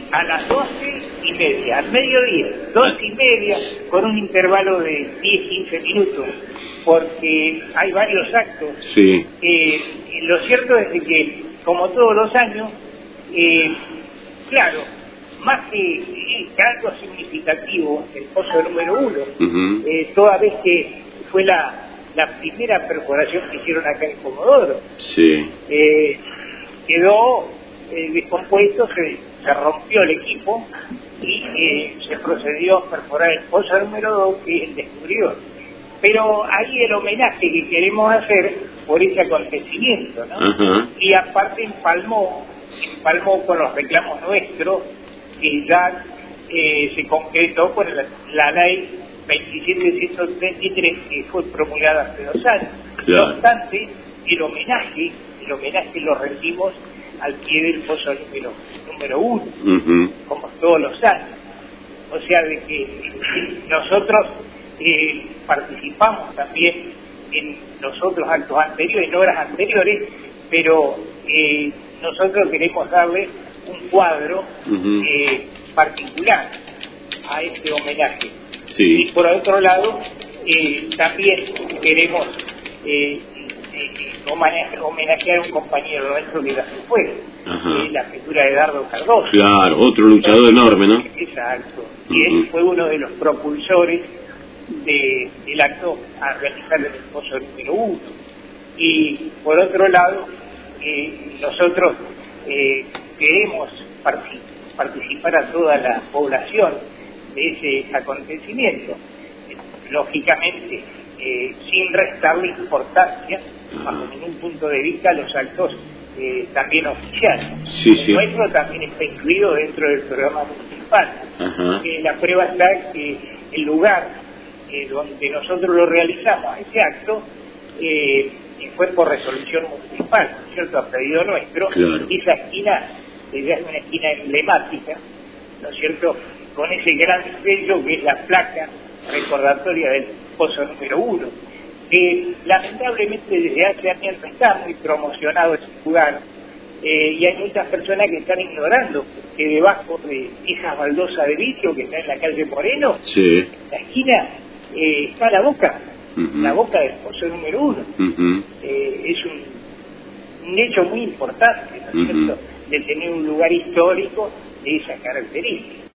a las 12:30, al mediodía, 12:30, con un intervalo de 10-15 minutos, porque hay varios actos. Sí. Lo cierto es de que, como todos los años, claro, más que algo significativo, el pozo número 1, toda vez que fue la primera perforación que hicieron acá en Comodoro, Sí. quedó descompuesto, se rompió el equipo y se procedió a perforar el pozo número 2, que es el descubridor. Pero ahí el homenaje que queremos hacer por ese acontecimiento, ¿no? Y aparte empalmó con los reclamos nuestros, que ya se concretó con la ley 27.133, que fue promulgada hace 2 años. Claro. No obstante, el homenaje lo rendimos al pie del pozo número 1, como todos los años. O sea, de que nosotros participamos también en los otros actos anteriores, en horas anteriores, pero nosotros queremos darle un cuadro particular a este homenaje. Sí. Y por otro lado, también queremos homenajear a un compañero nuestro que ya se fue, la figura de Dardo Cardoso. Claro, otro luchador enorme, ¿no? Exacto. Y él fue uno de los propulsores del acto a realizar en el pozo número 1. Y por otro lado, nosotros queremos participar a toda la población de ese acontecimiento, lógicamente sin restarle importancia, bajo ningún punto de vista, a los actos también oficiales. El nuestro también está incluido dentro del programa municipal. La prueba está que el lugar donde nosotros lo realizamos, ese acto, fue por resolución municipal, ¿cierto?, a pedido nuestro. Claro. Y esa esquina es una esquina emblemática, ¿no es cierto?, con ese gran sello que es la placa recordatoria del pozo número 1, que lamentablemente desde hace años no está muy promocionado ese lugar, y hay muchas personas que están ignorando que debajo de esas baldosas de vidrio que está en la calle Moreno, la esquina, está la boca del pozo número 1. Es un hecho muy importante, ¿no es cierto?, de tener un lugar histórico de esas características.